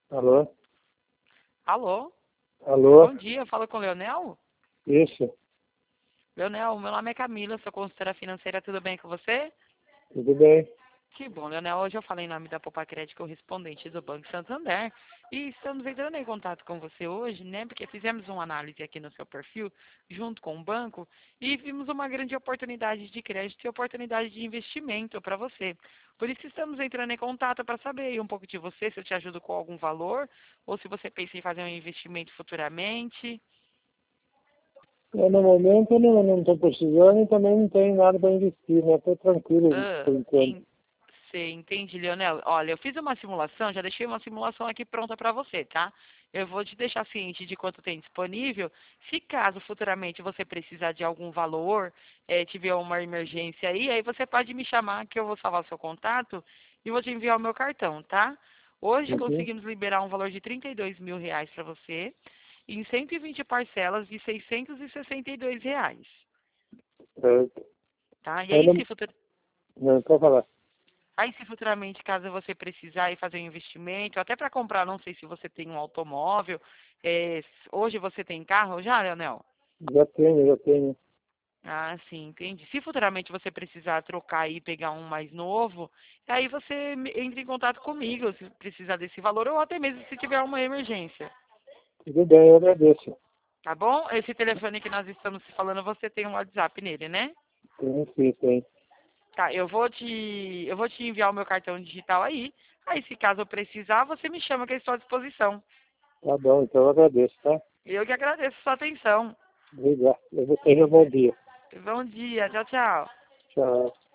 Alô? Alô? Alô? Bom dia, eu falo com o Leonel? Isso, Leonel, meu nome é Camila, sou consultora financeira, tudo bem com você? tudo bem? Que bom, Leonel, hoje eu falei em nome da Poupa Crédito, correspondente do Banco Santander, e estamos entrando em contato com você hoje, né, porque fizemos uma análise aqui no seu perfil, junto com o banco, e vimos uma grande oportunidade de crédito e oportunidade de investimento para você. Por isso estamos entrando em contato para saber aí um pouco de você, se eu te ajudo com algum valor, ou se você pensa em fazer um investimento futuramente. No momento eu não estou precisando e também não tenho nada para investir, né? Estou tranquilo Ah, por enquanto. Você entende, Leonel? Olha, eu fiz uma simulação, já deixei uma simulação aqui pronta para você, tá? Eu vou te deixar ciente de quanto tem disponível. Se caso futuramente você precisar de algum valor, tiver uma emergência aí você pode me chamar que eu vou salvar o seu contato e vou te enviar o meu cartão, tá? Hoje Uhum. conseguimos liberar um valor de R$ 32.000 para você em 120 parcelas de R$ 662, Certo. tá? E Aí aí, não, se futur... não pode falar. Aí, se futuramente, caso você precisar ir fazer um investimento, até para comprar, não sei se você tem um automóvel, hoje você tem carro já, Leonel? Já tenho. Ah, sim, entendi. Se futuramente você precisar trocar e pegar um mais novo, aí você entra em contato comigo se precisar desse valor ou até mesmo se tiver uma emergência, Tudo bem, eu agradeço. tá bom? Esse telefone que nós estamos falando, você tem um WhatsApp nele, né? Tenho sim, tem. Tá, eu vou te enviar o meu cartão digital aí. Aí, se caso eu precisar, você me chama que eu estou à disposição. Tá bom, então eu agradeço, tá? Eu que agradeço a sua atenção. Obrigado. Eu vou ter um bom dia. Bom dia, tchau, tchau. Tchau.